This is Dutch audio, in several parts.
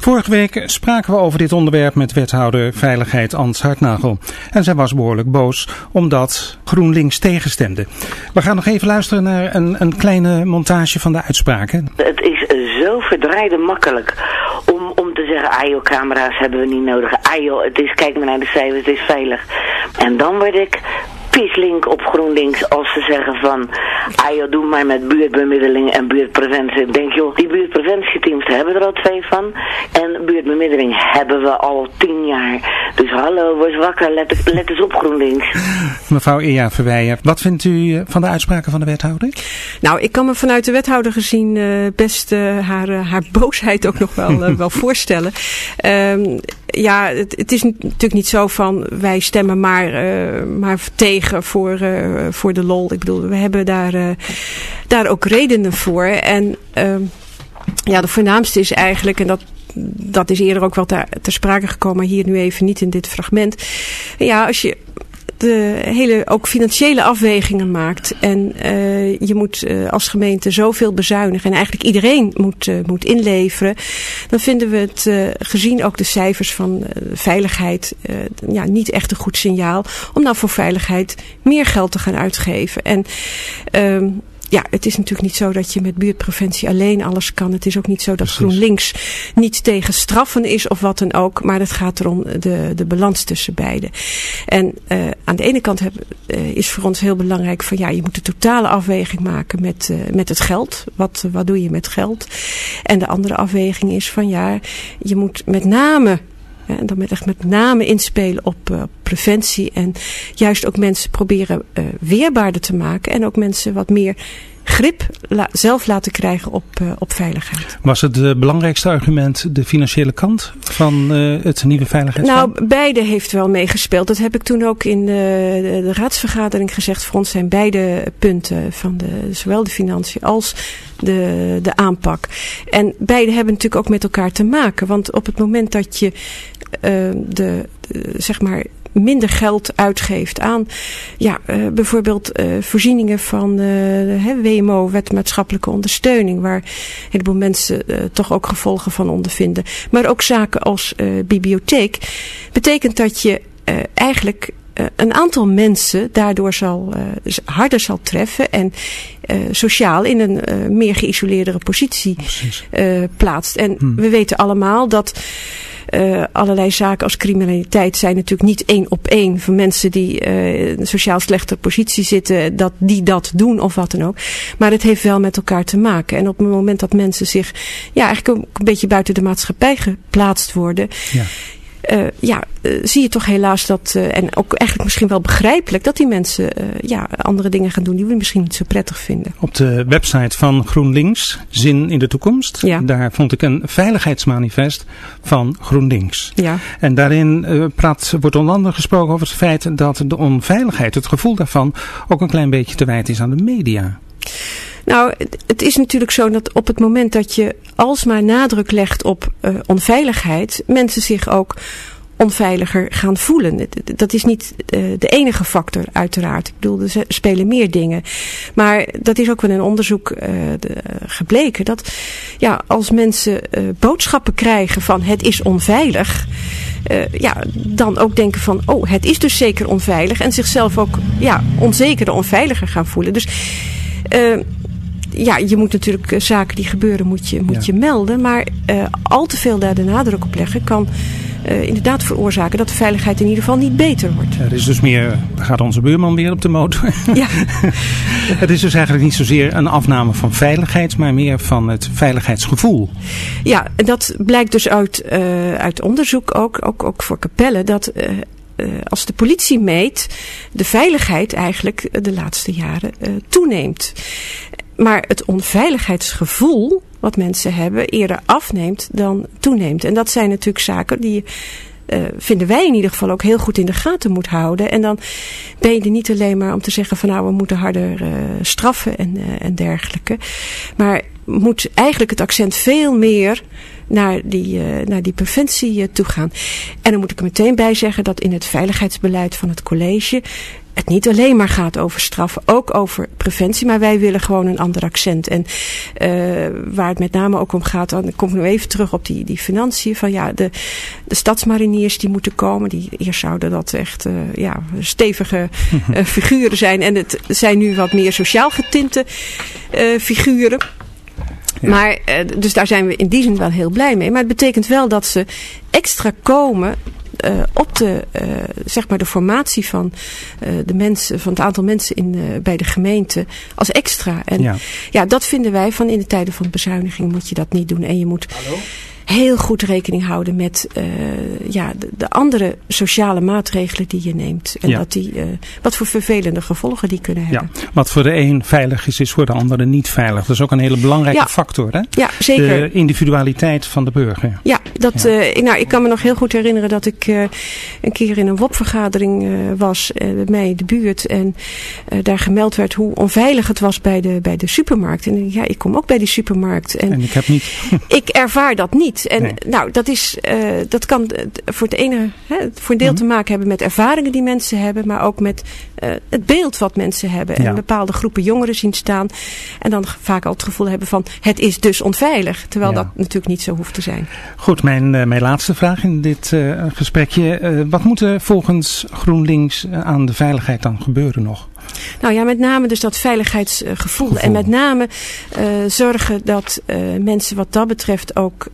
Vorige week spraken we over dit onderwerp met wethouder Veiligheid Ans Hartnagel. En zij was behoorlijk boos omdat GroenLinks tegenstemde. We gaan nog even luisteren naar een kleine montage van de uitspraken. Het is zo verdraaide makkelijk om te zeggen, joh, camera's hebben we niet nodig. Joh, kijk maar naar de cijfers, het is veilig. En dan word ik pislink op GroenLinks als ze zeggen van, joh, doe maar met buurtbemiddeling en buurtpreventie. Ik denk, joh, die buurtpreventieteams, daar hebben we er al 2 van. En buurtbemiddeling hebben we al 10 jaar. Dus hallo, word wakker, let eens op GroenLinks. Mevrouw Ea Verweijer, wat vindt u van de uitspraken van de wethouder? Nou, ik kan me vanuit de wethouder gezien best haar boosheid ook nog wel voorstellen. Ja, het is natuurlijk niet zo van wij stemmen maar tegen voor de lol. Ik bedoel, we hebben daar ook redenen voor. En ja, de voornaamste is eigenlijk, en dat is eerder ook wel ter sprake gekomen, hier nu even niet in dit fragment. Ja, als je de hele ook financiële afwegingen maakt en je moet als gemeente zoveel bezuinigen en eigenlijk iedereen moet inleveren, dan vinden we het gezien ook de cijfers van veiligheid niet echt een goed signaal om nou voor veiligheid meer geld te gaan uitgeven. En ja, het is natuurlijk niet zo dat je met buurtpreventie alleen alles kan. Het is ook niet zo dat GroenLinks niet tegen straffen is of wat dan ook. Maar het gaat erom de balans tussen beide. En aan de ene kant is voor ons heel belangrijk van je moet de totale afweging maken met het geld. Wat doe je met geld? En de andere afweging is van je moet met name... En dan met name inspelen op preventie en juist ook mensen proberen weerbaarder te maken. En ook mensen wat meer grip zelf laten krijgen op veiligheid. Was het belangrijkste argument de financiële kant van het nieuwe veiligheidsplan? Nou, beide heeft wel meegespeeld. Dat heb ik toen ook in de raadsvergadering gezegd. Voor ons zijn beide punten van zowel de financiën als de aanpak. En beide hebben natuurlijk ook met elkaar te maken. Want op het moment dat je zeg maar minder geld uitgeeft aan bijvoorbeeld voorzieningen van WMO, Wet Maatschappelijke Ondersteuning, waar een heleboel mensen toch ook gevolgen van ondervinden. Maar ook zaken als bibliotheek, betekent dat je eigenlijk een aantal mensen daardoor harder zal treffen en sociaal in een meer geïsoleerdere positie plaatst. En we weten allemaal dat allerlei zaken als criminaliteit zijn natuurlijk niet 1 op 1 van mensen die in een sociaal slechte positie zitten, die dat doen of wat dan ook. Maar het heeft wel met elkaar te maken. En op het moment dat mensen zich eigenlijk ook een beetje buiten de maatschappij geplaatst worden, zie je toch helaas dat, en ook eigenlijk misschien wel begrijpelijk, dat die mensen andere dingen gaan doen die we misschien niet zo prettig vinden. Op de website van GroenLinks, Zin in de Toekomst, daar vond ik een veiligheidsmanifest van GroenLinks. Ja. En daarin wordt onder andere gesproken over het feit dat de onveiligheid, het gevoel daarvan, ook een klein beetje te wijten is aan de media. Nou, het is natuurlijk zo dat op het moment dat je alsmaar nadruk legt op onveiligheid, mensen zich ook onveiliger gaan voelen. Dat is niet de enige factor uiteraard. Ik bedoel, er spelen meer dingen. Maar dat is ook wel in onderzoek gebleken. Dat als mensen boodschappen krijgen van het is onveilig, dan ook denken van het is dus zeker onveilig. En zichzelf ook onzekerder, onveiliger gaan voelen. Dus je moet natuurlijk zaken die gebeuren moet je melden. Maar al te veel daar de nadruk op leggen kan inderdaad veroorzaken dat de veiligheid in ieder geval niet beter wordt. Er is dus gaat onze buurman weer op de motor. Ja. Het is dus eigenlijk niet zozeer een afname van veiligheid, maar meer van het veiligheidsgevoel. Ja, dat blijkt dus uit onderzoek ook voor Capelle, dat als de politie meet, de veiligheid eigenlijk de laatste jaren toeneemt. Maar het onveiligheidsgevoel wat mensen hebben eerder afneemt dan toeneemt. En dat zijn natuurlijk zaken die vinden wij in ieder geval ook heel goed in de gaten moet houden. En dan ben je er niet alleen maar om te zeggen van we moeten harder straffen en dergelijke. Maar moet eigenlijk het accent veel meer naar die preventie toe gaan. En dan moet ik er meteen bij zeggen dat in het veiligheidsbeleid van het college het niet alleen maar gaat over straffen, ook over preventie, maar wij willen gewoon een ander accent. En waar het met name ook om gaat, dan kom ik nu even terug op die financiën, van de stadsmariniers die moeten komen, eerst zouden dat echt stevige figuren zijn. En het zijn nu wat meer sociaal getinte figuren. Ja. Maar, dus daar zijn we in die zin wel heel blij mee. Maar het betekent wel dat ze extra komen op de formatie van de mensen, van het aantal mensen bij de gemeente als extra. En dat vinden wij van in de tijden van bezuiniging moet je dat niet doen. En je moet heel goed rekening houden met de andere sociale maatregelen die je neemt. En dat die wat voor vervelende gevolgen die kunnen hebben. Ja, wat voor de een veilig is voor de andere niet veilig. Dat is ook een hele belangrijke factor. Hè? Ja, zeker. De individualiteit van de burger. Ja, ik kan me nog heel goed herinneren dat ik een keer in een WOP-vergadering was bij mij in de buurt. En daar gemeld werd hoe onveilig het was bij de supermarkt. En ik kom ook bij die supermarkt. En ik heb niet. Ik ervaar dat niet. En dat kan voor een deel te maken hebben met ervaringen die mensen hebben, maar ook met het beeld wat mensen hebben. En bepaalde groepen jongeren zien staan en dan vaak al het gevoel hebben van het is dus onveilig. Terwijl dat natuurlijk niet zo hoeft te zijn. Goed, mijn laatste vraag in dit gesprekje. Wat moet er volgens GroenLinks aan de veiligheid dan gebeuren nog? Nou ja, met name dus dat veiligheidsgevoel. En met name zorgen dat mensen wat dat betreft ook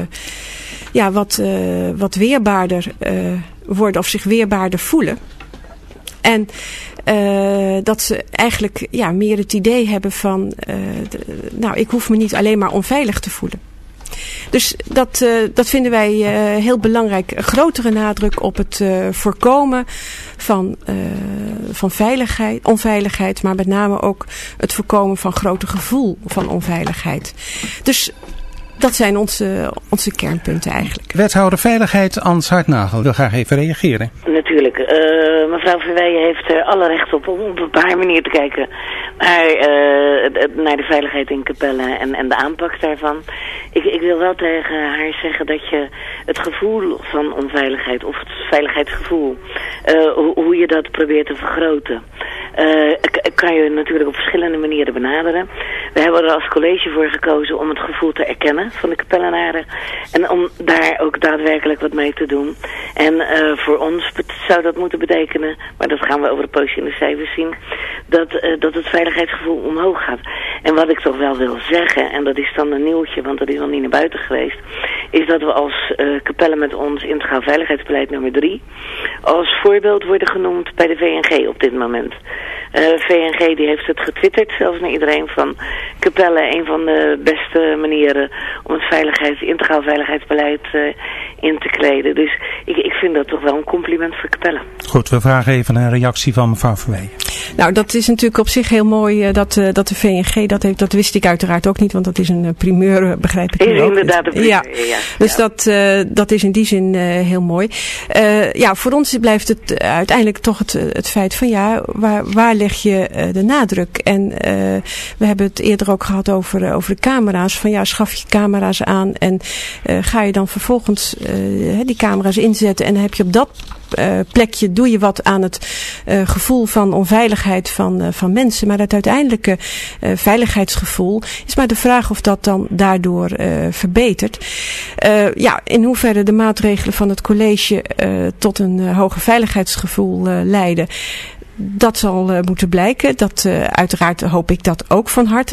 wat weerbaarder worden of zich weerbaarder voelen. En dat ze eigenlijk meer het idee hebben van ik hoef me niet alleen maar onveilig te voelen. Dus dat vinden wij heel belangrijk. Een grotere nadruk op het voorkomen van onveiligheid, maar met name ook het voorkomen van groter gevoel van onveiligheid. Dus dat zijn onze kernpunten eigenlijk. Wethouder Veiligheid Ans Hartnagel wil graag even reageren. Natuurlijk. Mevrouw Verweijen heeft er alle recht op om op haar manier te kijken naar de veiligheid in Capelle en de aanpak daarvan. Ik wil wel tegen haar zeggen dat je het gevoel van onveiligheid of het veiligheidsgevoel, hoe je dat probeert te vergroten, kan je natuurlijk op verschillende manieren benaderen. We hebben er als college voor gekozen om het gevoel te erkennen van de Capellenaren en om daar ook daadwerkelijk wat mee te doen. En voor ons zou dat moeten betekenen, maar dat gaan we over de poosje in de cijfers zien, dat het veiligheidsgevoel omhoog gaat. En wat ik toch wel wil zeggen, en dat is dan een nieuwtje, want dat is nog niet naar buiten geweest, is dat we als Capelle met ons integraal veiligheidsbeleid nummer 3 als voorbeeld worden genoemd bij de VNG op dit moment. VNG die heeft het getwitterd, zelfs naar iedereen, van Capelle een van de beste manieren om het integraal veiligheidsbeleid in te kleden. Dus ik vind dat toch wel een compliment voor Capelle. Goed, we vragen even een reactie van mevrouw Verweijen. Nou, dat is natuurlijk op zich heel mooi dat de VNG dat heeft. Dat wist ik uiteraard ook niet, want dat is een primeur, begrijp ik. Is inderdaad een primeur, ja. Dus dat is in die zin heel mooi. Voor ons blijft het uiteindelijk toch het feit van waar leg je de nadruk? En we hebben het eerder ook gehad over de camera's. Van schaf je camera's aan en ga je dan vervolgens die camera's inzetten en dan heb je op dat plekje doe je wat aan het gevoel van onveiligheid van mensen. Maar het uiteindelijke veiligheidsgevoel is maar de vraag of dat dan daardoor verbetert. In hoeverre de maatregelen van het college tot een hoger veiligheidsgevoel leiden. Dat zal moeten blijken. Uiteraard hoop ik dat ook van harte.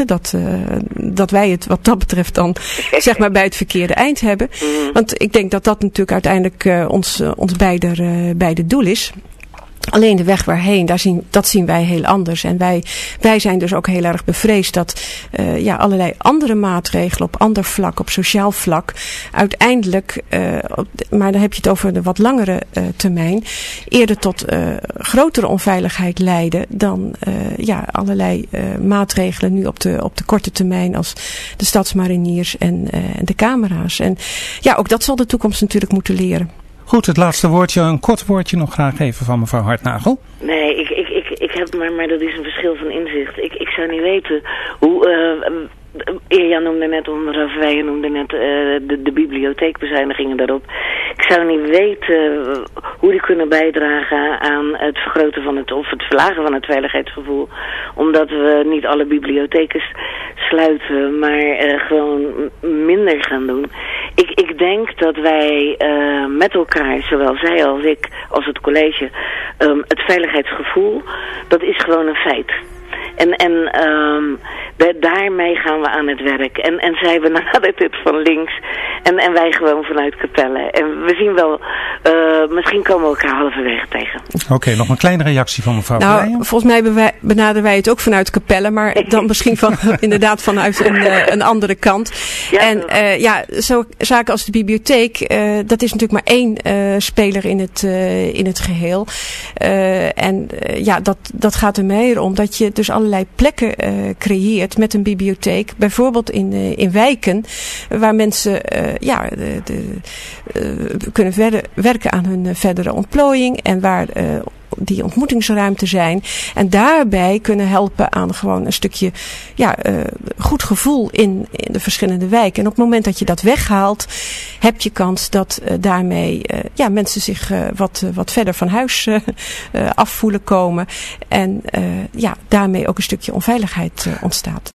Dat wij het wat dat betreft dan zeg maar bij het verkeerde eind hebben. Want ik denk dat dat natuurlijk uiteindelijk ons beider doel is. Alleen de weg waarheen, dat zien wij heel anders. En wij zijn dus ook heel erg bevreesd dat allerlei andere maatregelen op ander vlak, op sociaal vlak, uiteindelijk, maar dan heb je het over de wat langere termijn, eerder tot grotere onveiligheid leiden dan allerlei maatregelen nu op de korte termijn als de stadsmariniers en de camera's. En ook dat zal de toekomst natuurlijk moeten leren. Goed, het laatste woordje, een kort woordje nog graag even van mevrouw Hartnagel. Nee, ik heb maar dat is een verschil van inzicht. Ik zou niet weten hoe Irja noemde net, of wij noemden net de bibliotheekbezuinigingen daarop. Ik zou niet weten hoe die kunnen bijdragen aan het vergroten van het verlagen van het veiligheidsgevoel. Omdat we niet alle bibliotheken sluiten, maar gewoon minder gaan doen. Ik denk dat wij met elkaar, zowel zij als ik, als het college, het veiligheidsgevoel, dat is gewoon een feit. En daarmee gaan we aan het werk. En zij benadert het van links. En wij gewoon vanuit Capelle. En we zien wel, misschien komen we elkaar halverwege tegen. Oké, nog een kleine reactie van mevrouw Verleijen. Volgens mij benaderen wij het ook vanuit Capelle. Maar dan misschien inderdaad vanuit een andere kant. Ja, en zaken als de bibliotheek, dat is natuurlijk maar één speler in het geheel. Dat gaat er meer om dat je dus allerlei plekken creëert met een bibliotheek. Bijvoorbeeld in wijken waar mensen kunnen werken aan hun verdere ontplooiing en waar die ontmoetingsruimte zijn. En daarbij kunnen helpen aan gewoon een stukje goed gevoel in de verschillende wijken. En op het moment dat je dat weghaalt, heb je kans dat daarmee mensen zich wat verder van huis af voelen komen. En daarmee ook een stukje onveiligheid ontstaat.